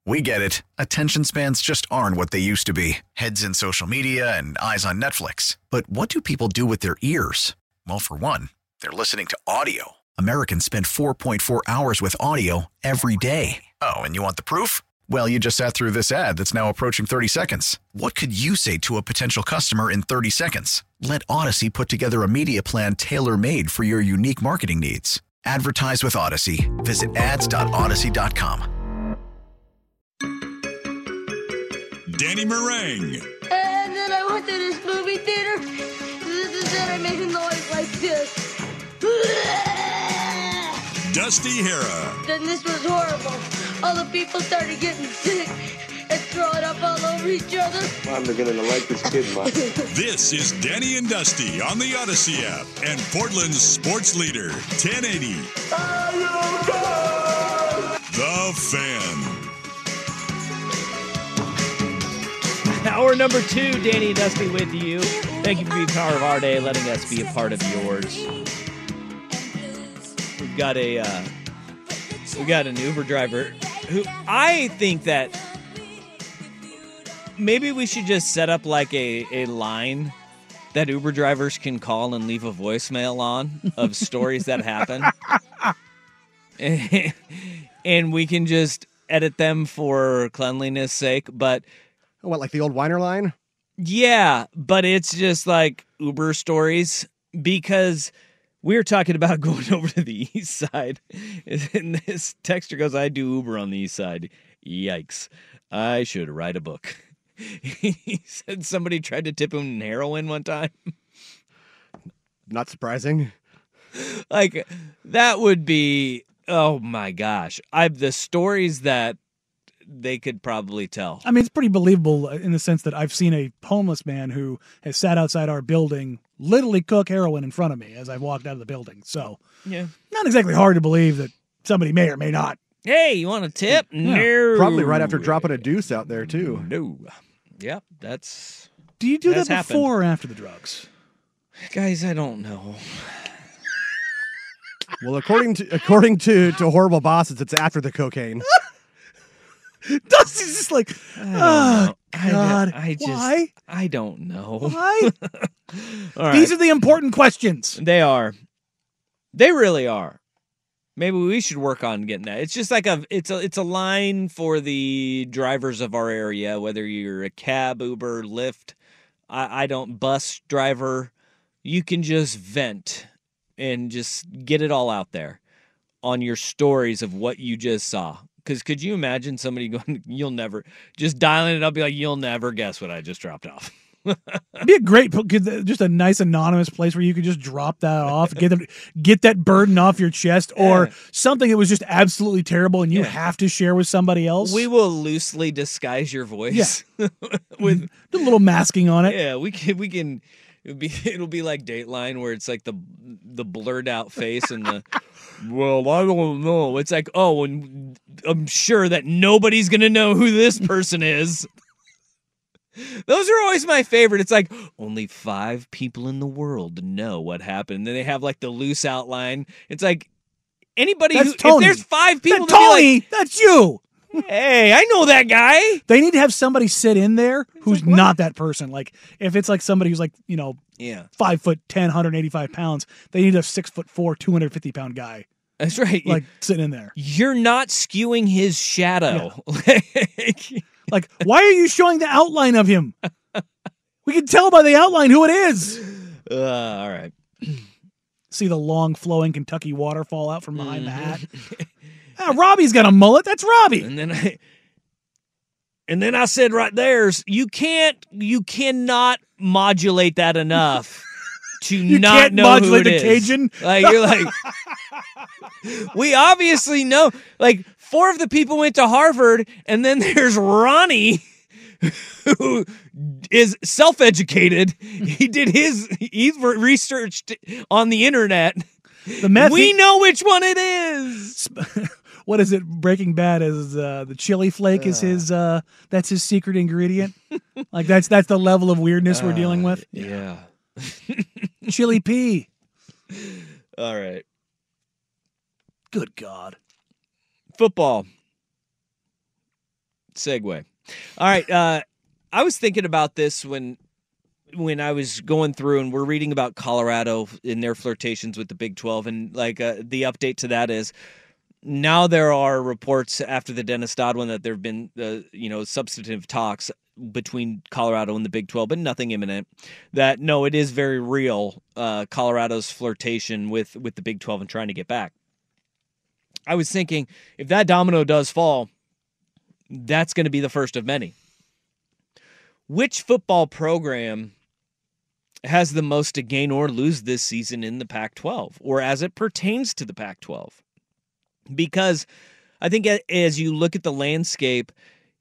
We get it. Attention spans just aren't what they used to be. Heads in social media and eyes on Netflix. But what do people do with their ears? Well, for one, they're listening to audio. Americans spend 4.4 hours with audio every day. Oh, and you want the proof? Well, you just sat through this ad that's now approaching 30 seconds. What could you say to a potential customer in 30 seconds? Let Odyssey put together a media plan tailor-made for your unique marketing needs. Advertise with Odyssey. Visit ads.odyssey.com. Danny Meringue. And then I went to this movie theater. Then I made a noise like this. Dusty Hera. Then this was horrible. All the people started getting sick and throwing up all over each other. I'm beginning to like this kid much. This is Danny and Dusty on the Odyssey app and Portland's sports leader, 1080. The Fan. Hour number 2, Danny and Dusty with you. Thank you for being part of our day, letting us be a part of yours. We've got an Uber driver who I think that maybe we should just set up like a line that Uber drivers can call and leave a voicemail on of stories that happen. And we can just edit them for cleanliness sake, but what, like the old Weiner line? yeah, but it's just like Uber stories because we were talking about going over to the east side, and this texter goes, I do Uber on the east side. Yikes. I should write a book. He said somebody tried to tip him heroin one time. Not surprising. Like, that would be, oh my gosh. The stories that they could probably tell. I mean, it's pretty believable in the sense that I've seen a homeless man who has sat outside our building literally cook heroin in front of me as I've walked out of the building. So, yeah, not exactly hard to believe that somebody may or may not. Hey, you want a tip? Yeah. No. Probably right after dropping a deuce out there, too. No. Yep, that's... Do you do that That's before or after the drugs? Guys, I don't know. Well, according to horrible bosses, it's after the cocaine. Dusty's just like, oh, God. Why? I don't know. Why? All right. These are the important questions. They are. They really are. Maybe we should work on getting that. It's just like it's a line for the drivers of our area, whether you're a cab, Uber, Lyft, bus driver, you can just vent and just get it all out there on your stories of what you just saw. Because could you imagine somebody going, just dialing it up, be like, you'll never guess what I just dropped off. It'd be a great, just a nice anonymous place where you could just drop that off, get that burden off your chest, or something that was just absolutely terrible and you have to share with somebody else. We will loosely disguise your voice with a little masking on it. Yeah, we can. It'll be like Dateline where it's like the blurred out face and the well, I don't know. It's like, oh, and I'm sure that nobody's gonna know who this person is. Those are always my favorite. It's like only 5 people in the world know what happened. And then they have like the loose outline. It's like anybody That's who Tony. if there's 5 people, That's Tony, like, that's you. Hey, I know that guy. They need to have somebody sit in there who's like, not that person. Like if it's like somebody who's like, 5'10", 185 pounds, they need a 6'4", 250 pound guy. That's right. Like sitting in there. You're not skewing his shadow. Yeah. Like, why are you showing the outline of him? We can tell by the outline who it is. All right. See the long flowing Kentucky waterfall out from behind the hat. Robbie's got a mullet. That's Robbie. And then I said right there, you cannot modulate that enough to you not can't know modulate who it the is. Cajun. Like you're like, we obviously know. Like 4 of the people went to Harvard, and then there's Ronnie, who is self-educated. He's researched on the internet. We know which one it is. What is it? Breaking Bad is the chili flake is his. That's his secret ingredient. Like that's the level of weirdness we're dealing with. Yeah. Chili pea. All right. Good God. Football. Segue. All right. I was thinking about this when I was going through and we're reading about Colorado in their flirtations with the Big 12, and the update to that is now there are reports after the Dennis Dodd one that there have been substantive talks between Colorado and the Big 12, but nothing imminent. That no, it is very real. Colorado's flirtation with the Big 12 and trying to get back. I was thinking if that domino does fall, that's going to be the first of many. Which football program has the most to gain or lose this season in the Pac-12, or as it pertains to the Pac-12? Because I think as you look at the landscape,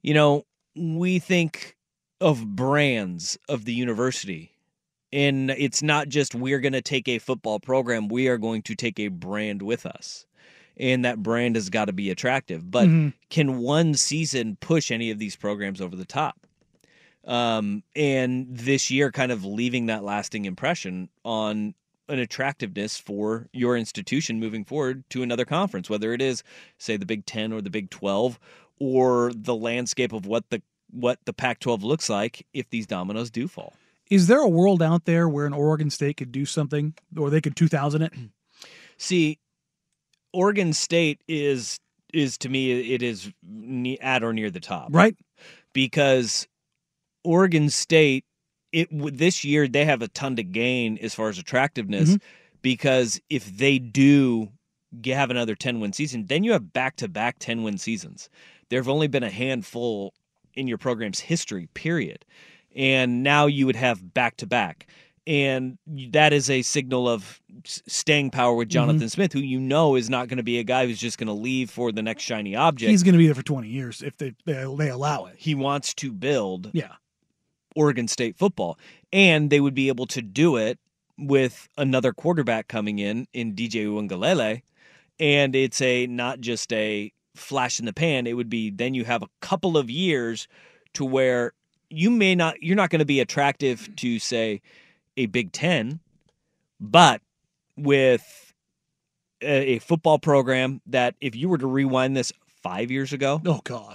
we think of brands of the university. And it's not just we're going to take a football program, we are going to take a brand with us. And that brand has got to be attractive. But can one season push any of these programs over the top? And this year kind of leaving that lasting impression on an attractiveness for your institution moving forward to another conference, whether it is, say, the Big 10 or the Big 12, or the landscape of what the Pac-12 looks like if these dominoes do fall. Is there a world out there where an Oregon State could do something, or they could 2000 it? See, Oregon State is to me, it is at or near the top. Right. Because Oregon State, this year they have a ton to gain as far as attractiveness, because if they do have another 10-win season, then you have back-to-back 10-win seasons. There have only been a handful in your program's history, period. And now you would have back-to-back. And that is a signal of staying power with Jonathan Smith, who is not going to be a guy who's just going to leave for the next shiny object. He's going to be there for 20 years if they allow it. He wants to build Yeah. Oregon State football. And they would be able to do it with another quarterback coming in DJ Uiagalelei. And it's not just a flash in the pan. It would be then you have a couple of years to where you're not going to be attractive to, say, a Big 10, but with a football program that if you were to rewind this 5 years ago, oh God,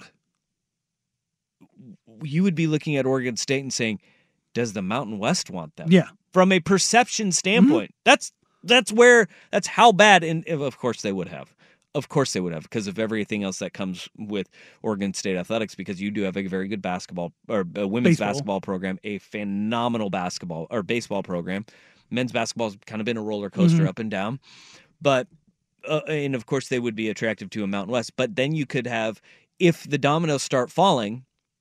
you would be looking at Oregon State and saying, does the Mountain West want them? Yeah. From a perception standpoint, that's how bad. And of course they would have. Of course they would have, because of everything else that comes with Oregon State athletics, because you do have a very good basketball or women's basketball program, a phenomenal basketball or baseball program. Men's basketball has kind of been a roller coaster up and down. But, and of course they would be attractive to a Mountain West. But then you could have, if the dominoes start falling,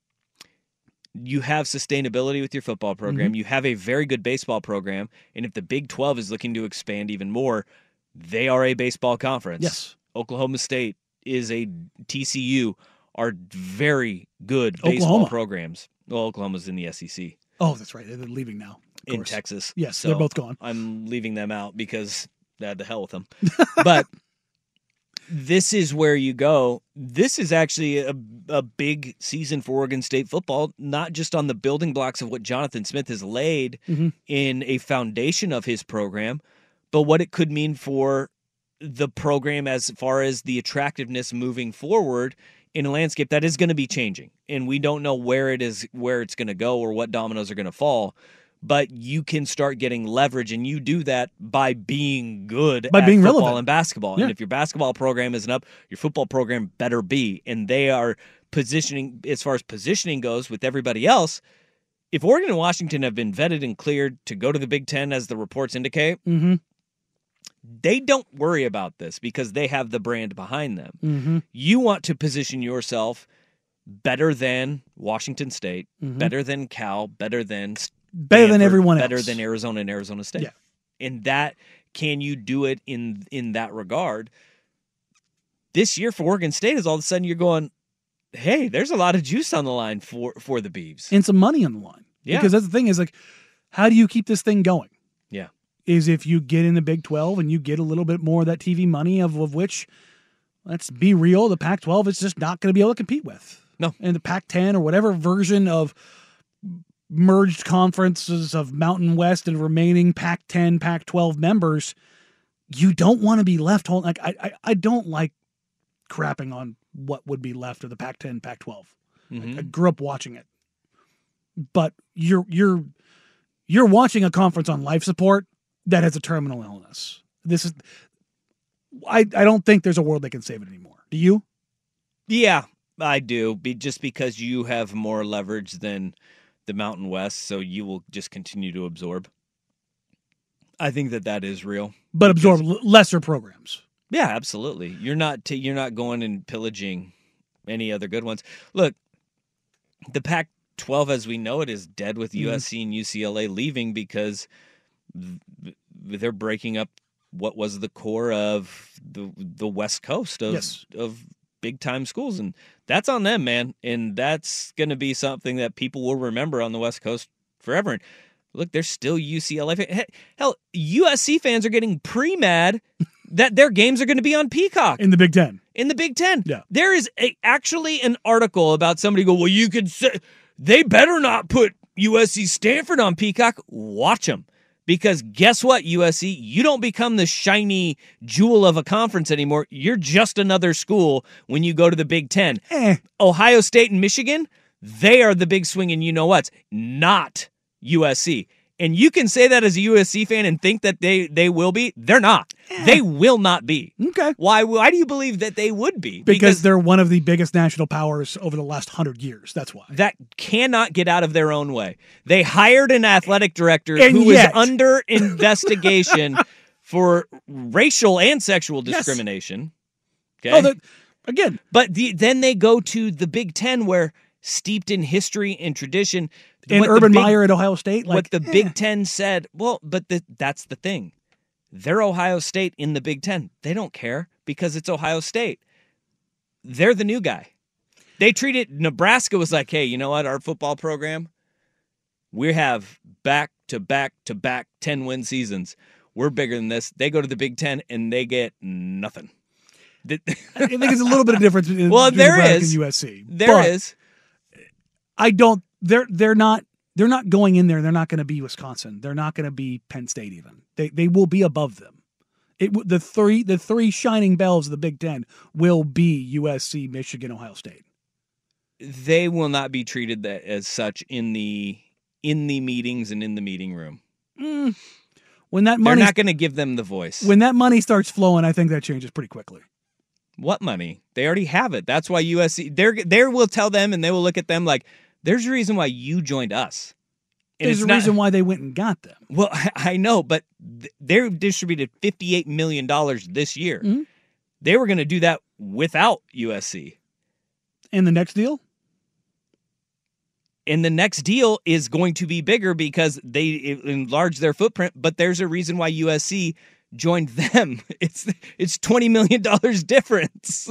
you have sustainability with your football program. You have a very good baseball program. And if the Big 12 is looking to expand even more, they are a baseball conference. Yes. Oklahoma State is a TCU are very good baseball programs. Well, Oklahoma's in the SEC. Oh, that's right. They're leaving now. In Texas. Yes, so they're both gone. I'm leaving them out because the hell with them. But this is where you go. This is actually a big season for Oregon State football, not just on the building blocks of what Jonathan Smith has laid in a foundation of his program, but what it could mean for the program as far as the attractiveness moving forward in a landscape that is going to be changing. And we don't know where it's going to go or what dominoes are going to fall, but you can start getting leverage, and you do that by being good at being football relevant. and basketball. Yeah. And if your basketball program isn't up, your football program better be. And they are positioning, as far as positioning goes with everybody else, if Oregon and Washington have been vetted and cleared to go to the Big 10, as the reports indicate, they don't worry about this because they have the brand behind them. You want to position yourself better than Washington State, better than Cal, better than Stanford, everyone else, better than Arizona and Arizona State. Yeah. And that, can you do it in that regard? This year for Oregon State is all of a sudden you're going, hey, there's a lot of juice on the line for the Beavs. And some money on the line. Yeah. Because that's the thing is, like, how do you keep this thing going? Yeah. Is if you get in the Big 12 and you get a little bit more of that TV money of which, let's be real, the Pac-12 is just not going to be able to compete with. No. And the Pac-10 or whatever version of merged conferences of Mountain West and remaining Pac-10, Pac-12 members, you don't want to be left holding. Like, I don't like crapping on what would be left of the Pac-10, Pac-12. Mm-hmm. I grew up watching it. But you're watching a conference on life support that has a terminal illness. I don't think there's a world that can save it anymore. Do you? Yeah, I do. Just because you have more leverage than the Mountain West, so you will just continue to absorb. I think that is real. But absorb lesser programs. Yeah, absolutely. You're not going and pillaging any other good ones. Look, the Pac-12 as we know it is dead with USC and UCLA leaving because they're breaking up what was the core of the West Coast of big time schools, and that's on them, man. And that's going to be something that people will remember on the West Coast forever. And look, there's still UCLA. Hell, USC fans are getting pre-mad that their games are going to be on Peacock. In the Big Ten. In the Big Ten. Yeah. There is actually an article about somebody go, well, you could say, they better not put USC Stanford on Peacock. Watch them. Because guess what, USC? You don't become the shiny jewel of a conference anymore. You're just another school when you go to the Big Ten. Ohio State and Michigan, they are the big swing and you-know-whats, not USC. And you can say that as a USC fan and think that they will be. They're not. They will not be. Okay. Why do you believe that they would be? Because they're one of the biggest national powers over the last 100 years. That's why. That cannot get out of their own way. They hired an athletic director who is under investigation for racial and sexual discrimination. Yes. Okay. Again. But then they go to the Big Ten where steeped in history and tradition. And Urban Meyer at Ohio State? What the Big Ten said, that's the thing. They're Ohio State in the Big Ten. They don't care because it's Ohio State. They're the new guy. They treated Nebraska was like, hey, you know what? Our football program, we have back-to-back-to-back 10-win seasons. We're bigger than this. They go to the Big Ten and they get nothing. I think there's a little bit of difference between there Nebraska is. and USC. There is. I don't. They're not going in there. They're not going to be Wisconsin. They're not going to be Penn State. Even they will be above them. The three shining bells of the Big Ten will be USC, Michigan, Ohio State. They will not be treated as such in the meetings and in the meeting room. When that money, they're not going to give them the voice. When that money starts flowing, I think that changes pretty quickly. What money? They already have it. That's why USC. They will tell them, and they will look at them like, "There's a reason why you joined us." And there's a reason why they went and got them. Well, I know, but they're distributed $58 million this year. Mm-hmm. They were going to do that without USC. And the next deal? And the next deal is going to be bigger because they enlarge their footprint, but there's a reason why USC joined them. It's $20 million difference.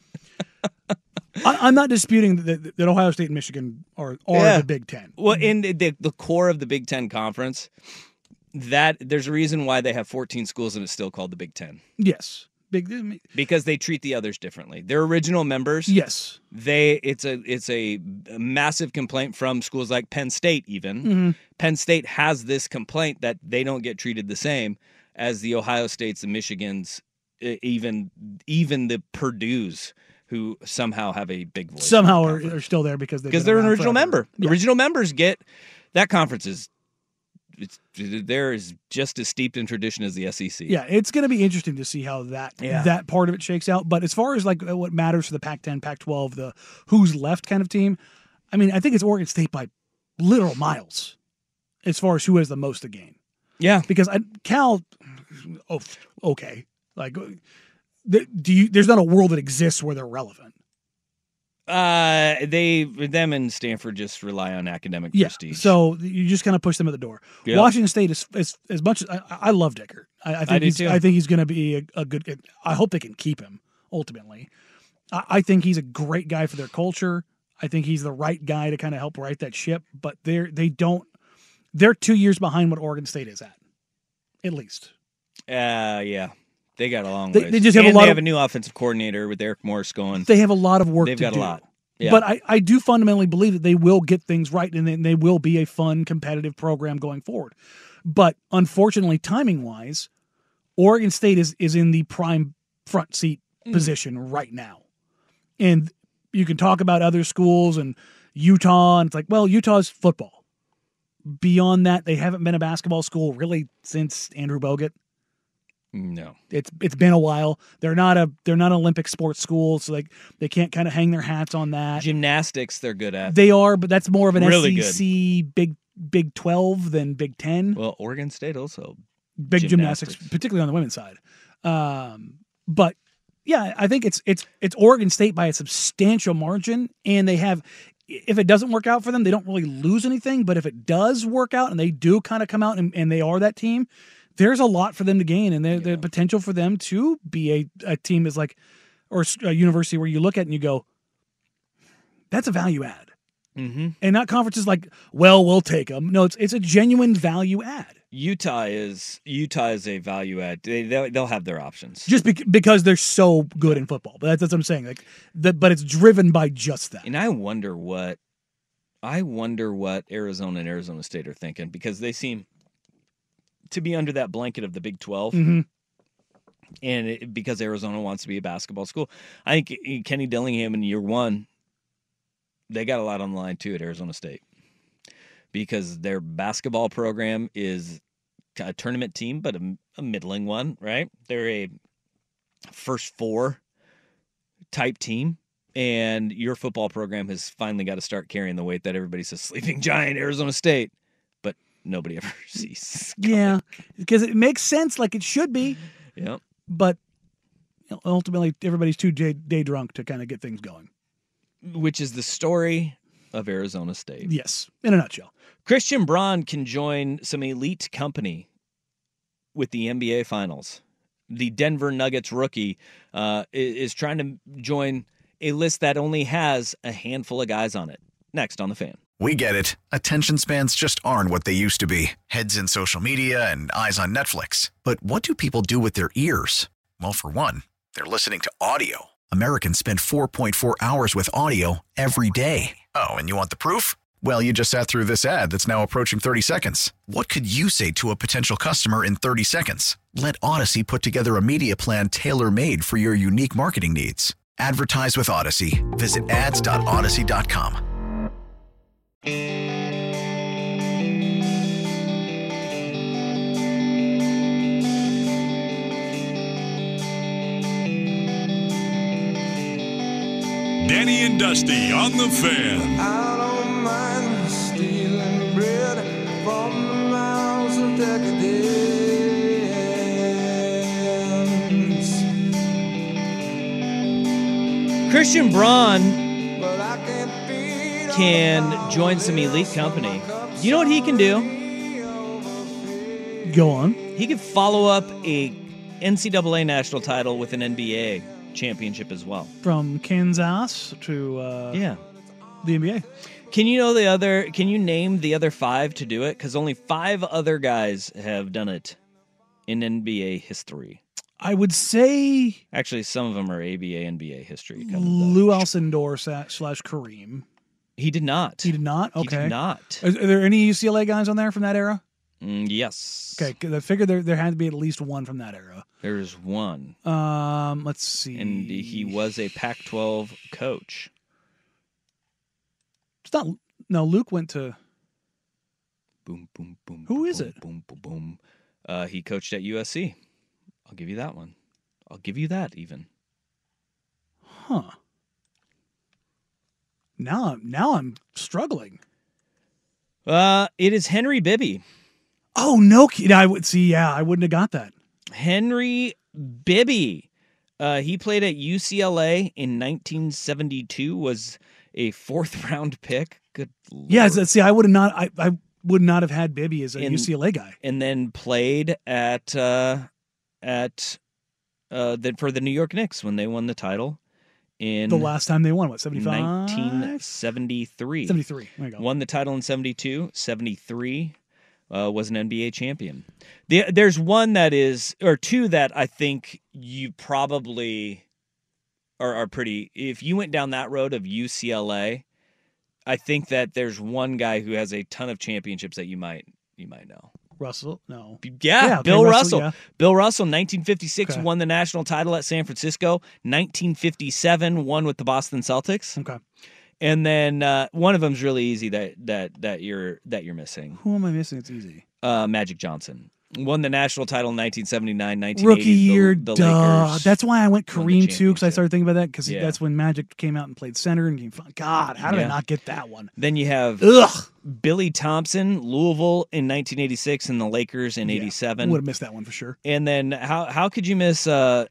I'm not disputing that Ohio State and Michigan are the Big Ten. Well, in the core of the Big Ten conference, that there's a reason why they have 14 schools and it's still called the Big Ten. Yes. Because they treat the others differently. They're original members. Yes. It's a massive complaint from schools like Penn State even. Mm-hmm. Penn State has this complaint that they don't get treated the same as the Ohio States and Michigans, even the Purdue's, who somehow have a big voice. Somehow are still there because they're an original member. Yeah. Original members get that conference there is just as steeped in tradition as the SEC. Yeah, it's going to be interesting to see how that part of it shakes out. But as far as like what matters for the Pac-10, Pac-12, the who's left kind of team, I mean, I think it's Oregon State by literal miles as far as who has the most to gain. Yeah, because Cal, okay, like there's not a world that exists where they're relevant. Them and Stanford just rely on academic prestige. So you just kind of push them at the door. Yep. Washington State is as much as I love Dickert. I think he's going to be a good. I hope they can keep him ultimately. I think he's a great guy for their culture. I think he's the right guy to kind of help right that ship. But they're 2 years behind what Oregon State is at least. Yeah. They got a long way. They just have they have a new offensive coordinator with Eric Morris going. They have a lot of work to do. They've got a lot. Yeah. But I do fundamentally believe that they will get things right and they will be a fun, competitive program going forward. But unfortunately, timing-wise, Oregon State is in the prime front seat position right now. And you can talk about other schools and Utah, and it's like, well, Utah's football. Beyond that, they haven't been a basketball school really since Andrew Bogut. No, it's been a while. They're not Olympic sports school, so they can't kind of hang their hats on that. Gymnastics, they're good at. They are, but that's more of an really SEC Big 12 than Big 10. Well, Oregon State also big gymnastics, particularly on the women's side. But yeah, I think it's Oregon State by a substantial margin, and they have. If it doesn't work out for them, they don't really lose anything. But if it does work out and they do kind of come out and they are that team, there's a lot for them to gain, and the potential for them to be a team is like, or a university where you look at it and you go, that's a value add. Mm-hmm. And not conferences like, well, we'll take them. No, it's a genuine value add. Utah is a value add. They'll have their options just because they're so good in football. But that's what I'm saying. But it's driven by just that. And I wonder what Arizona and Arizona State are thinking, because they seem to be under that blanket of the Big 12. Mm-hmm. And because Arizona wants to be a basketball school, I think Kenny Dillingham in year one, they got a lot on the line too at Arizona State, because their basketball program is a tournament team, but a middling one, right? They're a first four type team, and your football program has finally got to start carrying the weight that everybody says sleeping giant Arizona State, but nobody ever sees coming. Yeah, because it makes sense like it should be. Yeah. But ultimately, everybody's too day drunk to kind of get things going. Which is the story of Arizona State. Yes, in a nutshell. Christian Braun can join some elite company with the NBA Finals. The Denver Nuggets rookie is trying to join a list that only has a handful of guys on it. Next on The Fan. We get it. Attention spans just aren't what they used to be. Heads in social media and eyes on Netflix. But what do people do with their ears? Well, for one, they're listening to audio. Americans spend 4.4 hours with audio every day. Oh, and you want the proof? Well, you just sat through this ad that's now approaching 30 seconds. What could you say to a potential customer in 30 seconds? Let Odyssey put together a media plan tailor-made for your unique marketing needs. Advertise with Odyssey. Visit ads.odyssey.com. Danny and Dusty on The Fan. I don't mind stealing bread from the mouths of decadence. Christian Braun can join some elite company. You know what he can do? Go on. He could follow up a NCAA national title with an NBA championship as well. From Kansas to the NBA. Can you name the other 5 to do it? Because only 5 other guys have done it in NBA history. I would say actually some of them are ABA NBA history. Lou Alcindor / Kareem. He did not. He did not? Okay. He did not. Are there any UCLA guys on there from that era? Yes. Okay, I figured there had to be at least one from that era. There's one. Let's see. And he was a Pac-12 coach. It's not. No, Luke went to. Boom, boom, boom. Who boom, is it? Boom, boom, boom. He coached at USC. I'll give you that one. I'll give you that even. Huh. Now I'm struggling. It is Henry Bibby. Oh no! I would see. Yeah, I wouldn't have got that. Henry Bibby. He played at UCLA in 1972. Was a 4th round pick. Good Lord. Yeah. See, I would have not. I would not have had Bibby as a UCLA guy. And then played for the New York Knicks when they won the title. In the last time they won, what, 75? 1973. 73. There you go. Won the title in 72. 73 was an NBA champion. There's one that is, or 2 that I think you probably are pretty. If you went down that road of UCLA, I think that there's one guy who has a ton of championships that you might know. Russell? No. Yeah, okay, Bill Russell. Yeah. Bill Russell, 1956, won the national title at San Francisco. 1957, won with the Boston Celtics. Okay. And then one of them's really easy that you're missing. Who am I missing? It's easy. Magic Johnson. Won the national title in 1979, 1980. Rookie year, the Lakers. That's why I went Kareem too, because I started thinking about that, because Yeah. that's when Magic came out and played center. And God, how did I not get that one? Then you have Billy Thompson, Louisville in 1986, and the Lakers in 87. Would have missed that one for sure. And then how could you miss the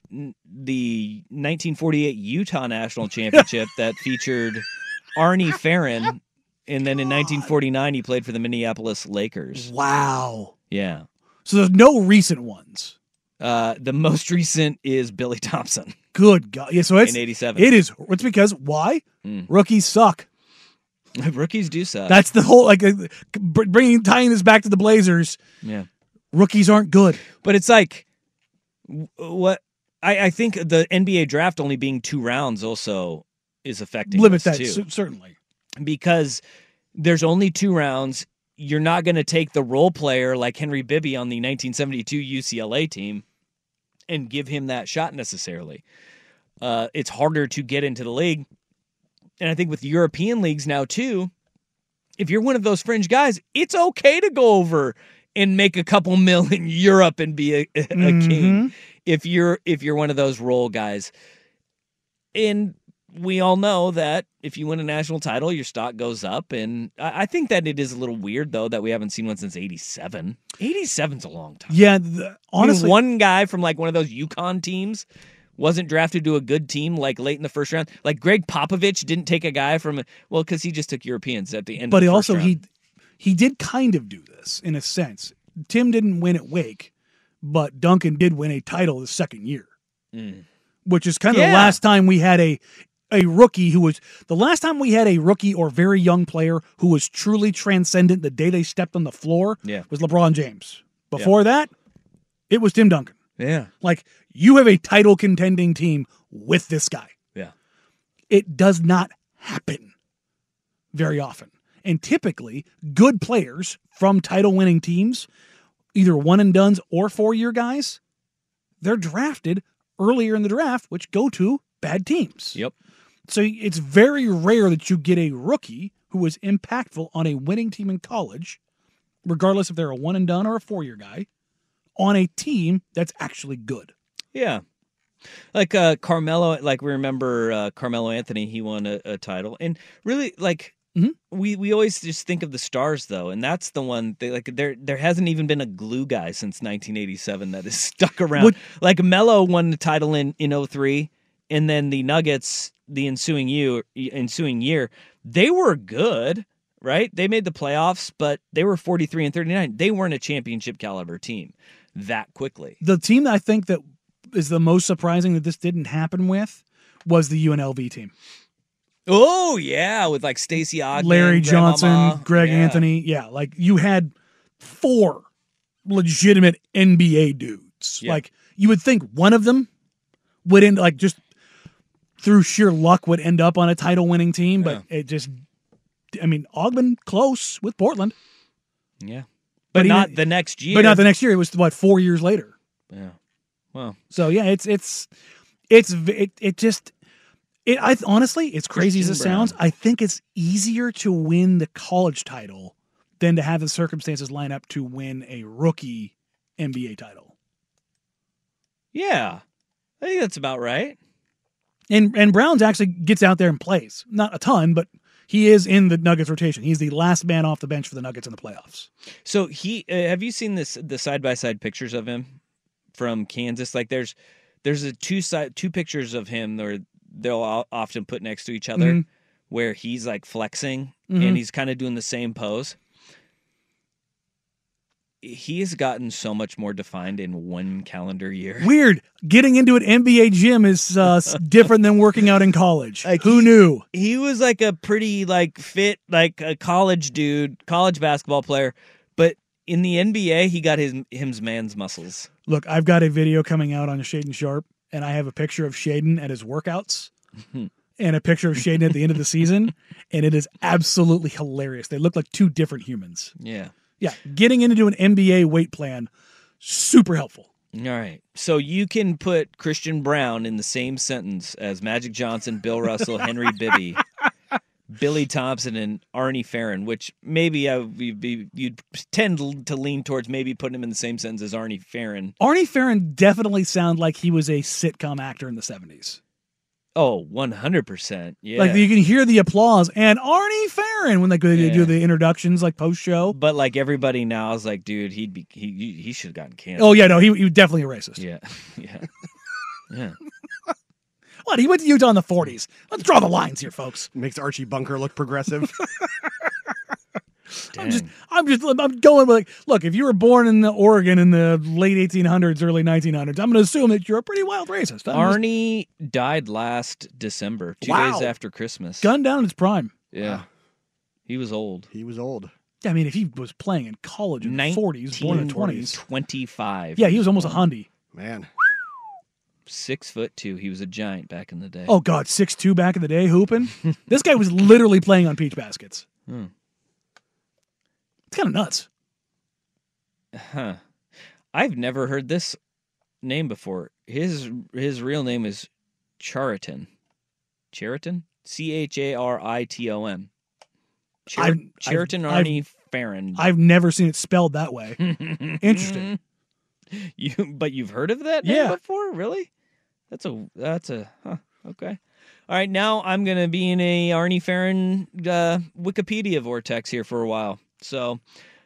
1948 Utah National Championship that featured Arnie Farron? And then in 1949, he played for the Minneapolis Lakers. Wow. Yeah. So there's no recent ones. The most recent is Billy Thompson. Good God. Yeah, so it's in 87. It is. It's because why? Rookies suck. Rookies do suck. That's the whole tying this back to the Blazers. Yeah. Rookies aren't good. But it's like what I think the NBA draft only being 2 rounds also is affecting limit this that too. Certainly. Because there's only 2 rounds. You're not going to take the role player like Henry Bibby on the 1972 UCLA team and give him that shot necessarily. It's harder to get into the league. And I think with European leagues now too, if you're one of those fringe guys, it's okay to go over and make a couple mil in Europe and be a king. If you're one of those role guys. And we all know that if you win a national title, your stock goes up. And I think that it is a little weird, though, that we haven't seen one since 87. 87's a long time. Yeah, honestly. One guy from like one of those UConn teams wasn't drafted to a good team like late in the first round. Like Greg Popovich didn't take a guy from, because he just took Europeans at the end of the first round. He did kind of do this in a sense. Tim didn't win at Wake, but Duncan did win a title the second year, which is kind of the last time we had a rookie or very young player who was truly transcendent the day they stepped on the floor was LeBron James. Before that, it was Tim Duncan. Yeah. Like, you have a title contending team with this guy. Yeah. It does not happen very often. And typically, good players from title winning teams, either one and dones or 4-year guys, they're drafted earlier in the draft, which go to bad teams. Yep. So it's very rare that you get a rookie who is impactful on a winning team in college, regardless if they're a one and done or a 4-year guy, on a team that's actually good. Yeah. Like Carmelo, like we remember Carmelo Anthony, he won a title. And really, like, we always just think of the stars, though, and that's the one, there hasn't even been a glue guy since 1987 that has stuck around. Like Melo won the title in 03, and then the Nuggets, the ensuing year, they were good, right? They made the playoffs, but they were 43 and 39. They weren't a championship caliber team that quickly. The team that I think that is the most surprising that this didn't happen with was the UNLV team. Oh, yeah, with like Stacey Ogden, Larry Johnson, Grandmama. Greg Anthony. Yeah, like you had 4 legitimate NBA dudes. Yeah. Like you would think one of them would end, like just through sheer luck, would end up on a title winning team, but it just, I mean, Ogden close with Portland. Yeah. But not the next year. But not the next year. It was, 4 years later. Yeah. Well. So, yeah, honestly, it's crazy as it sounds, I think it's easier to win the college title than to have the circumstances line up to win a rookie NBA title. Yeah. I think that's about right. And Browns actually gets out there and plays. Not a ton, but he is in the Nuggets rotation. He's the last man off the bench for the Nuggets in the playoffs. So have you seen the side-by-side pictures of him from Kansas? Like there's two pictures of him where they'll often put next to each other where he's like flexing and he's kind of doing the same pose. He has gotten so much more defined in one calendar year. Weird. Getting into an NBA gym is different than working out in college. Like, who knew? He was like a pretty fit, like a college dude, college basketball player. But in the NBA, he got his man's muscles. Look, I've got a video coming out on Shaden Sharp, and I have a picture of Shaden at his workouts and a picture of Shaden at the end of the season, and it is absolutely hilarious. They look like 2 different humans. Yeah. Yeah, getting into an NBA weight plan, super helpful. All right. So you can put Christian Brown in the same sentence as Magic Johnson, Bill Russell, Henry Bibby, Billy Thompson, and Arnie Farron, which maybe you'd tend to lean towards maybe putting him in the same sentence as Arnie Farron. Arnie Farron definitely sounded like he was a sitcom actor in the 70s. Oh, 100%. Yeah. Like you can hear the applause and Arnie Farron when they do the introductions, like post show. But like everybody now is like, dude, he should have gotten canceled. Oh yeah, no, he was definitely a racist. Yeah, yeah. What? He went to Utah in the 40s. Let's draw the lines here, folks. Makes Archie Bunker look progressive. I'm going with like, look, if you were born in Oregon in the late 1800s, early 1900s, I'm going to assume that you're a pretty wild racist. Arnie died last December, 2 days after Christmas. Gunned down in his prime. Yeah. He was old. I mean, if he was playing in college in the 40s, born in the 20s. 25. Yeah, he was almost a hundy. Man. 6'2". He was a giant back in the day. Oh, God, 6'2" back in the day, hooping? This guy was literally playing on peach baskets. It's kind of nuts. Huh. I've never heard this name before. His real name is Chariton. Chariton? Chariton. Chariton Arnie Farron. I've never seen it spelled that way. Interesting. But you've heard of that name before? Really? That's a okay. All right, now I'm going to be in a Arnie Farron Wikipedia vortex here for a while. So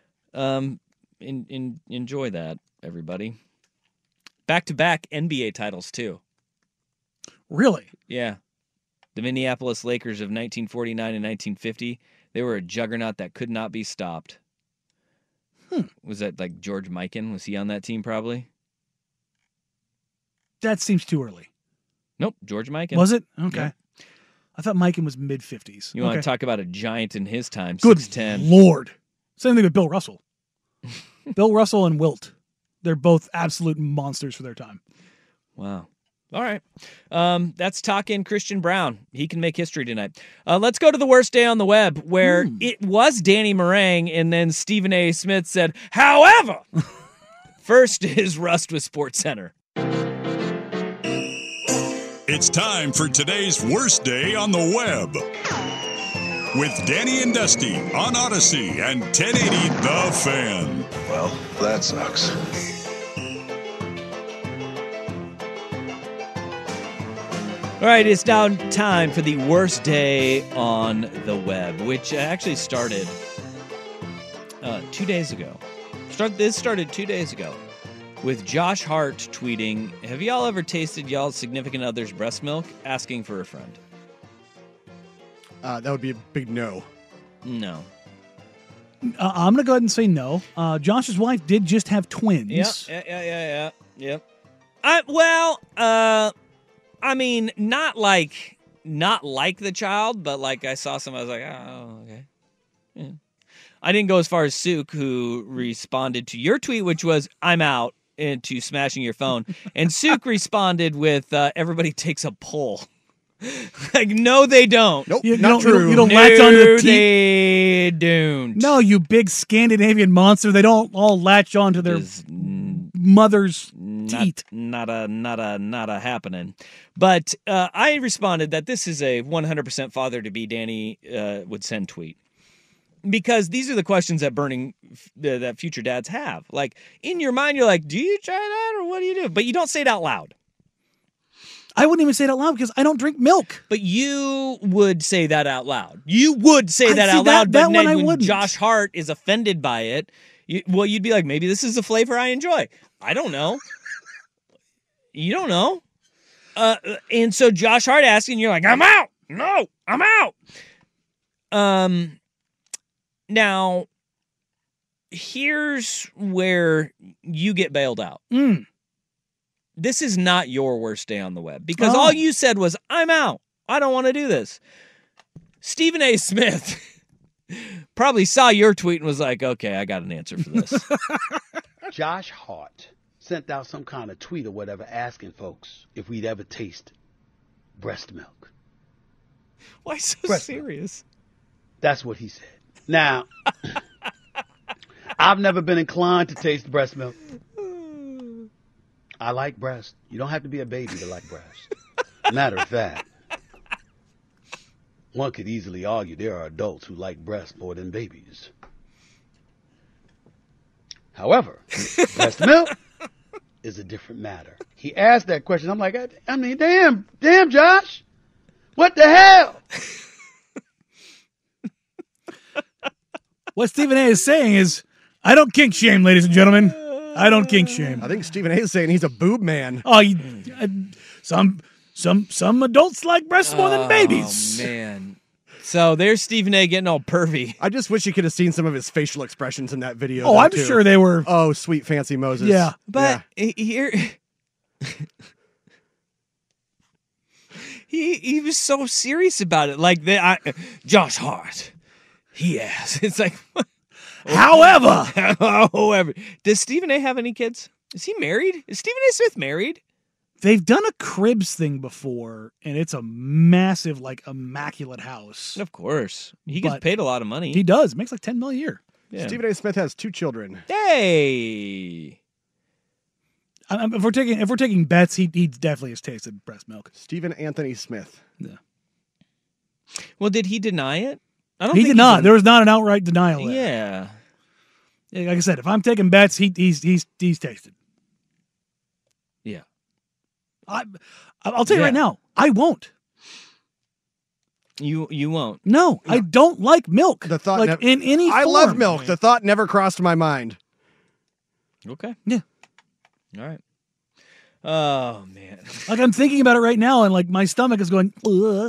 enjoy that, everybody. Back-to-back NBA titles, too. Really? Yeah. The Minneapolis Lakers of 1949 and 1950, they were a juggernaut that could not be stopped. Was that like George Mikan? Was he on that team probably? That seems too early. Nope, George Mikan. Was it? Okay. Yep. I thought Mikan was mid-50s. You want to talk about a giant in his time, Good 6'10". Lord. Same thing with Bill Russell. Bill Russell and Wilt. They're both absolute monsters for their time. Wow. All right. That's talking Christian Brown. He can make history tonight. Let's go to the worst day on the web, where it was Danny Meringue, and then Stephen A. Smith said, however, first is Rust with SportsCenter. It's time for today's worst day on the web. With Danny and Dusty on Odyssey and 1080 The Fan. Well, that sucks. All right, it's now time for the worst day on the web, which actually started 2 days ago. This started 2 days ago with Josh Hart tweeting, have y'all ever tasted y'all's significant other's breast milk? Asking for a friend. That would be a big no. No. I'm going to go ahead and say no. Josh's wife did just have twins. Yeah. I mean, not like the child, but like I saw some, I was like, oh, okay. Yeah. I didn't go as far as Suk, who responded to your tweet, which was, I'm out, into smashing your phone. And Suk responded with, everybody takes a pull. Like, no, they don't. Nope, not true. You don't latch onto the teeth. They don't. No, you big Scandinavian monster. They don't all latch onto their mother's teeth. Not a happening. But I responded that this is a 100% father-to-be Danny would send tweet. Because these are the questions that that future dads have. Like, in your mind, you're like, do you try that or what do you do? But you don't say it out loud. I wouldn't even say it out loud because I don't drink milk. But you would say that out loud. You would say that out loud. But then when wouldn't. Josh Hart is offended by it, you'd be like, maybe this is a flavor I enjoy. I don't know. You don't know. And so Josh Hart asking, you're like, I'm out. No, I'm out. Now, here's where you get bailed out. This is not your worst day on the web because all you said was, I'm out. I don't want to do this. Stephen A. Smith probably saw your tweet and was like, okay, I got an answer for this. Josh Hart sent out some kind of tweet or whatever asking folks if we'd ever taste breast milk. Why so serious? That's what he said. Now, I've never been inclined to taste breast milk. I like breast. You don't have to be a baby to like breast. Matter of fact, one could easily argue there are adults who like breast more than babies. However, breast milk is a different matter. He asked that question. I'm like, I mean, damn, Josh. What the hell? What Stephen A. is saying is, I don't kink shame, ladies and gentlemen. I don't kink shame. I think Stephen A. is saying he's a boob man. Oh, some adults like breasts more than babies. Oh, man. So there's Stephen A. getting all pervy. I just wish you could have seen some of his facial expressions in that video. Oh, I'm sure they were. Oh, sweet fancy Moses. Yeah. But here... He was so serious about it. Like, Josh Hart, he asked. It's like... However, does Stephen A. have any kids? Is he married? Is Stephen A. Smith married? They've done a Cribs thing before, and it's a massive, like, immaculate house. Of course. He gets paid a lot of money. He does. Makes like $10 million a year. Yeah. Stephen A. Smith has 2 children. Hey! If we're taking bets, he definitely has tasted breast milk. Stephen Anthony Smith. Yeah. Well, did he deny it? He did not. There was not an outright denial there. Yeah. Like I said, if I'm taking bets, he's tasted. Yeah. I'll tell you right now, I won't. You won't. No, I don't like milk. The thought in any form. I love milk. The thought never crossed my mind. Okay. Yeah. All right. Oh man. Like I'm thinking about it right now, and like my stomach is going.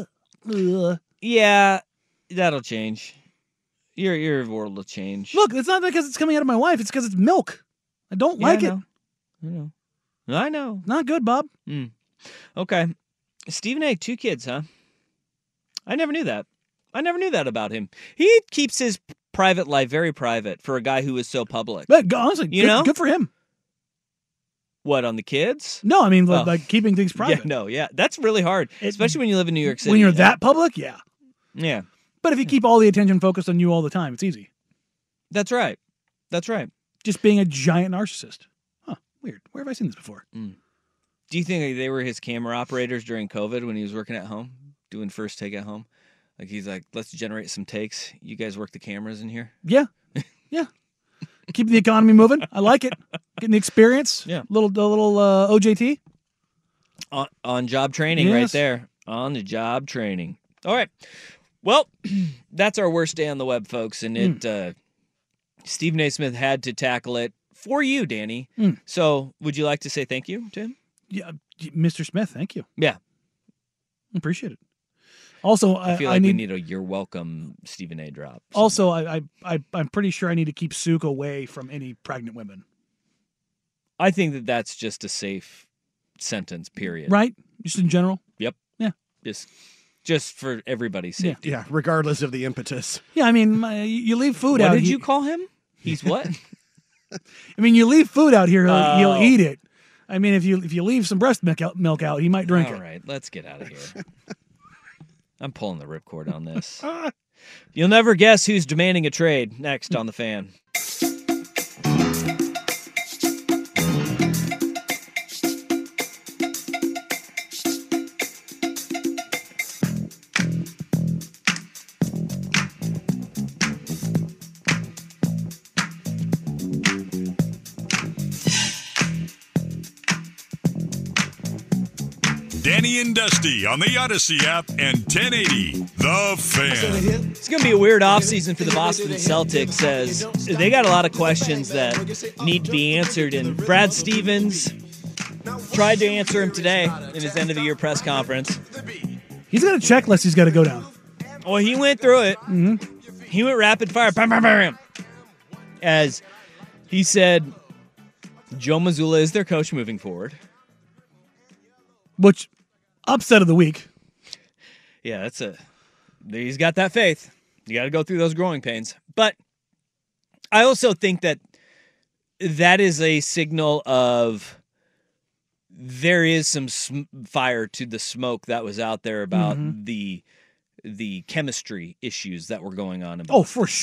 Yeah, that'll change. Your world will change. Look, it's not because it's coming out of my wife. It's because it's milk. I don't like it. I know. Not good, Bob. Okay. Stephen A., 2 kids, huh? I never knew that. I never knew that about him. He keeps his private life very private for a guy who is so public. But honestly, good for him. What, on the kids? No, I mean, like keeping things private. Yeah. That's really hard, especially when you live in New York City. When you're that public, yeah. Yeah. But if you keep all the attention focused on you all the time, it's easy. That's right. Just being a giant narcissist. Huh, weird. Where have I seen this before? Do you think they were his camera operators during COVID when he was working at home, doing first take at home? Like he's like, let's generate some takes. You guys work the cameras in here? Yeah. Yeah. Keeping the economy moving. I like it. Getting the experience. Yeah. Little OJT. On job training right there. On the job training. All right. Well, that's our worst day on the web, folks. And Stephen A. Smith had to tackle it for you, Danny. So would you like to say thank you to him? Yeah. Mr. Smith, thank you. Yeah. Appreciate it. Also, I feel like we need a "You're welcome" Stephen A. drop. Also, I'm pretty sure I need to keep Suk away from any pregnant women. I think that's just a safe sentence. Period. Right? Just in general. Yep. Yeah. Just for everybody's safety. Yeah. Regardless of the impetus. Yeah. I mean, you leave food out. What did you call him? He's what? I mean, you leave food out here, he'll eat it. I mean, if you leave some breast milk out, he might drink it. All right, let's get out of here. I'm pulling the ripcord on this. You'll never guess who's demanding a trade next on The Fan. Danny and Dusty on the Odyssey app and 1080 The Fan. It's going to be a weird offseason for the Boston Celtics as they got a lot of questions that need to be answered. And Brad Stevens tried to answer him today in his end-of-the-year press conference. He's got a checklist he's got to go down. Well, he went through it. Mm-hmm. He went rapid fire. Bam, bam, bam, as he said, Joe Mazzulla is their coach moving forward. Which, upset of the week. Yeah, he's got that faith. You got to go through those growing pains. But I also think that is a signal of there is some fire to the smoke that was out there about the chemistry issues that were going on. Oh, for sure.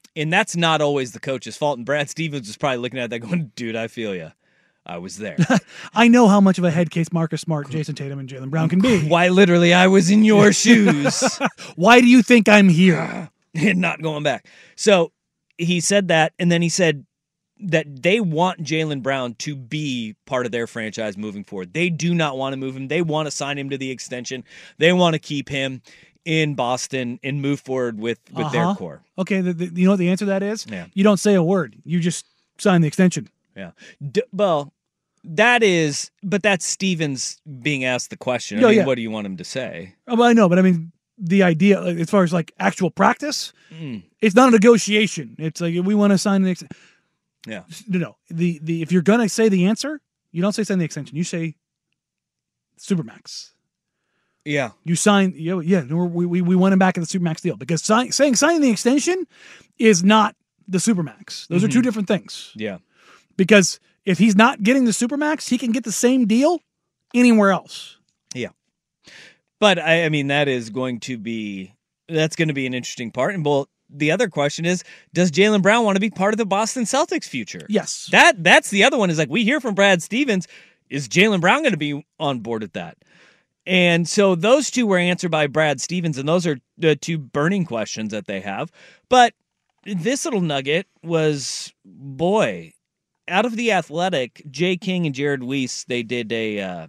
And that's not always the coach's fault. And Brad Stevens was probably looking at that going, dude, I feel you. I was there. I know how much of a head case Marcus Smart, Jason Tatum, and Jaylen Brown can be. Why, literally, I was in your shoes. Why do you think I'm here? And not going back. So he said that, and then he said that they want Jaylen Brown to be part of their franchise moving forward. They do not want to move him. They want to sign him to the extension. They want to keep him in Boston and move forward with their core. Okay, you know what the answer to that is? Yeah. You don't say a word. You just sign the extension. Yeah. Well, that's Stevens being asked the question. What do you want him to say? Well, I know, but I mean, the idea, as far as like actual practice, it's not a negotiation. It's like, we want to sign the extension. Yeah. No. The if you're going to say the answer, you don't say sign the extension. You say Supermax. Yeah. You sign, we want him back in the Supermax deal, because saying signing the extension is not the Supermax. Those are two different things. Yeah. Because if he's not getting the Supermax, he can get the same deal anywhere else. Yeah. But I mean, that's going to be an interesting part. And the other question is, does Jaylen Brown want to be part of the Boston Celtics future? Yes. That's the other one, is like, we hear from Brad Stevens. Is Jaylen Brown going to be on board with that? And so those two were answered by Brad Stevens, and those are the two burning questions that they have. But this little nugget was, out of The Athletic, Jay King and Jared Weiss, they did a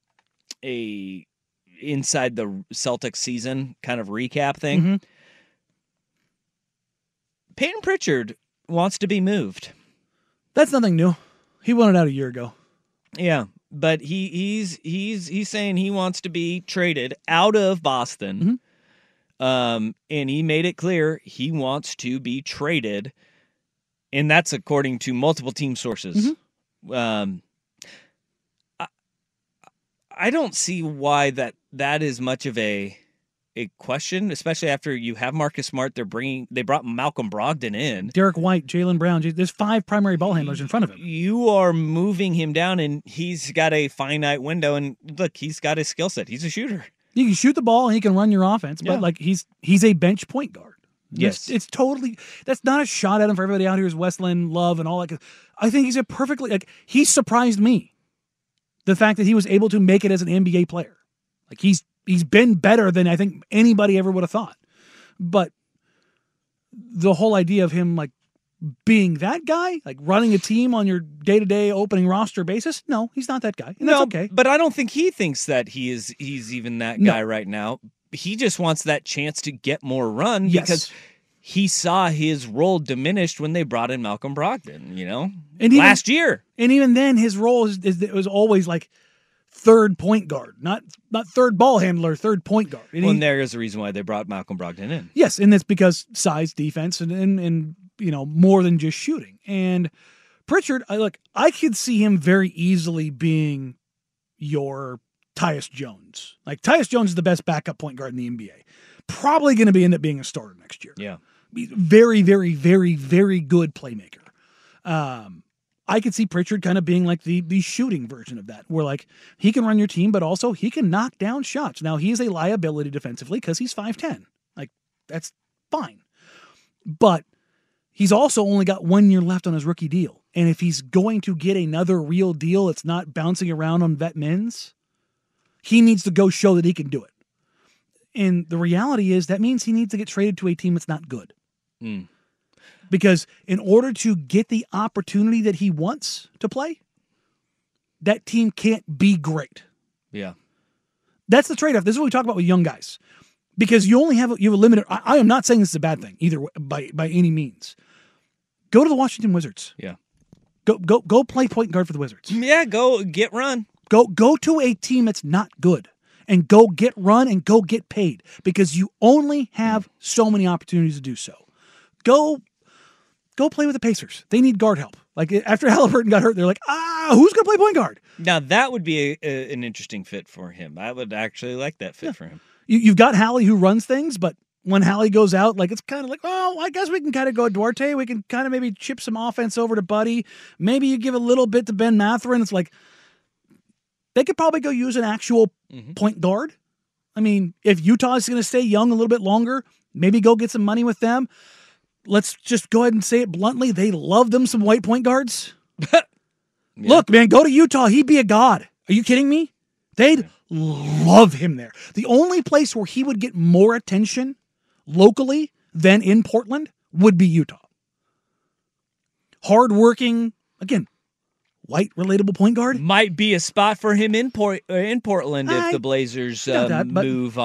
inside the Celtics season kind of recap thing. Mm-hmm. Peyton Pritchard wants to be moved. That's nothing new. He wanted out a year ago. Yeah, but he's saying he wants to be traded out of Boston. Mm-hmm. And he made it clear he wants to be traded, and that's according to multiple team sources. Mm-hmm. I don't see why that is much of a question, especially after you have Marcus Smart. They brought Malcolm Brogdon in. Derek White, Jaylen Brown. There's 5 primary ball handlers in front of him. You are moving him down, and he's got a finite window. And look, he's got his skill set. He's a shooter. You can shoot the ball and he can run your offense, but like he's a bench point guard. Yes. It's totally, that's not a shot at him for everybody out here is Westland, Love, and all that. I think he's he surprised me. The fact that he was able to make it as an NBA player. Like he's been better than I think anybody ever would have thought. But the whole idea of him like being that guy, like running a team on your day-to-day opening roster basis, no, he's not that guy. And that's okay. But I don't think he thinks that he's even that guy right now. He just wants that chance to get more run because he saw his role diminished when they brought in Malcolm Brogdon, and last year. And even then, his role was always like third point guard, not third ball handler, third point guard. And there is a reason why they brought Malcolm Brogdon in. Yes, and that's because size, defense, and more than just shooting. And Pritchard, I could see him very easily being your Tyus Jones. Like Tyus Jones is the best backup point guard in the NBA. Probably going to end up being a starter next year. Yeah. Very, very, very, very good playmaker. I could see Pritchard kind of being like the shooting version of that, where like he can run your team, but also he can knock down shots. Now he is a liability defensively because he's 5'10". Like that's fine. But he's also only got 1 year left on his rookie deal. And if he's going to get another real deal, it's not bouncing around on vet mins, he needs to go show that he can do it. And the reality is that means he needs to get traded to a team that's not good. Mm. Because in order to get the opportunity that he wants to play, that team can't be great. Yeah. That's the trade-off. This is what we talk about with young guys. Because you have a limited... I am not saying this is a bad thing, either by any means. Go to the Washington Wizards. Yeah. Go play point guard for the Wizards. Yeah, go get run. Go to a team that's not good. And go get run and go get paid. Because you only have so many opportunities to do so. Go play with the Pacers. They need guard help. Like after Halliburton got hurt, they're like, who's going to play point guard? Now that would be an interesting fit for him. I would actually like that fit for him. You've got Hallie who runs things, but when Hallie goes out, like it's kind of like, I guess we can kind of go Duarte. We can kind of maybe chip some offense over to Buddy. Maybe you give a little bit to Ben Mathurin. It's like they could probably go use an actual point guard. I mean, if Utah is going to stay young a little bit longer, maybe go get some money with them. let's just go ahead and say it bluntly. They love them some white point guards. Look, man, go to Utah. He'd be a god. Are you kidding me? They'd love him there. The only place where he would get more attention locally than in Portland would be Utah. Hardworking, again, white relatable point guard. Might be a spot for him in Portland if the Blazers move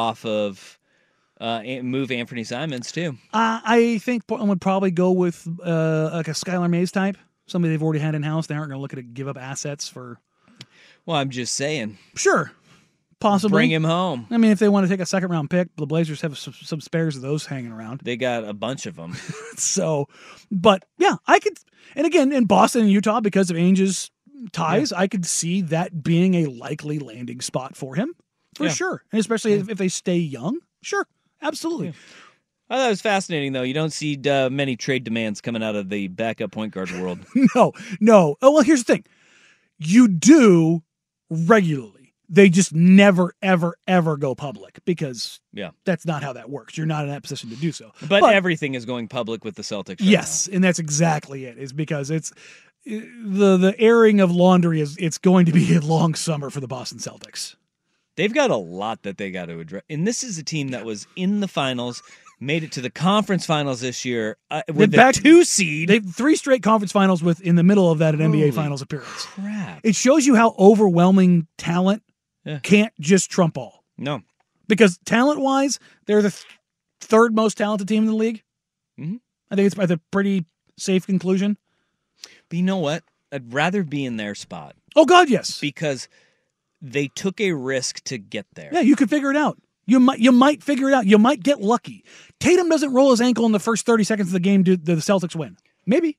Anthony Simons too. I think Portland would probably go with like a Skylar Mays type. Somebody they've already had in-house. They aren't going to look at give up assets for... Well, I'm just saying. Sure. Possibly. Bring him home. I mean, if they want to take a second-round pick, the Blazers have some spares of those hanging around. They got a bunch of them. But yeah, I could... And again, in Boston and Utah, because of Ainge's ties, I could see that being a likely landing spot for him. For sure. And especially if they stay young. Sure. Absolutely. Yeah. I thought it was fascinating, though. You don't see many trade demands coming out of the backup point guard world. No. Oh, well, here's the thing. You do regularly. They just never, ever, ever go public because that's not how that works. You're not in that position to do so. But everything is going public with the Celtics. Yes, and that's exactly it. Is because it's the airing of laundry it's going to be a long summer for the Boston Celtics. They've got a lot that they got to address. And this is a team that was in the finals, made it to the conference finals this year with the 2 seed. They've 3 straight conference finals in the middle of that an NBA Finals appearance. Crap. It shows you how overwhelming talent can't just trump all. No. Because talent-wise, they're the third most talented team in the league. Mm-hmm. I think it's a pretty safe conclusion. But you know what? I'd rather be in their spot. Oh, God, yes. Because they took a risk to get there. Yeah, you could figure it out. You might figure it out. You might get lucky. Tatum doesn't roll his ankle in the first 30 seconds of the game. Do the Celtics win? Maybe.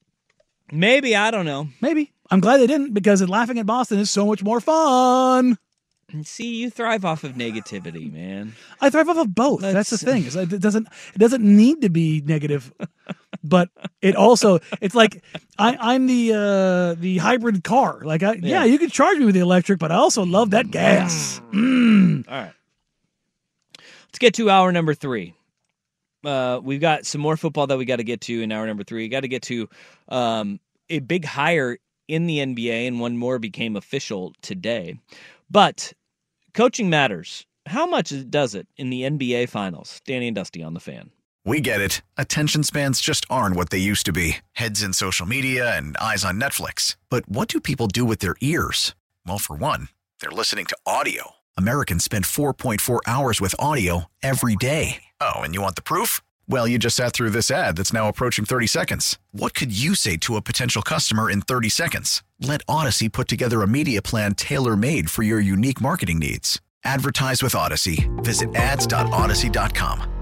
I don't know. Maybe. I'm glad they didn't because laughing at Boston is so much more fun. And see, you thrive off of negativity, man. I thrive off of both. That's the thing. It doesn't need to be negative, but it's like I'm the hybrid car. Like you can charge me with the electric, but I also love that gas. All right. Let's get to hour number 3. We've got some more football that we got to get to in hour number 3. We got to get to a big hire in the NBA, and one more became official today. But coaching matters. How much does it in the NBA Finals? Danny and Dusty on the Fan. We get it. Attention spans just aren't what they used to be. Heads in social media and eyes on Netflix. But what do people do with their ears? Well, for one, they're listening to audio. Americans spend 4.4 hours with audio every day. Oh, and you want the proof? Well, you just sat through this ad that's now approaching 30 seconds. What could you say to a potential customer in 30 seconds? Let Odyssey put together a media plan tailor-made for your unique marketing needs. Advertise with Odyssey. Visit ads.odyssey.com.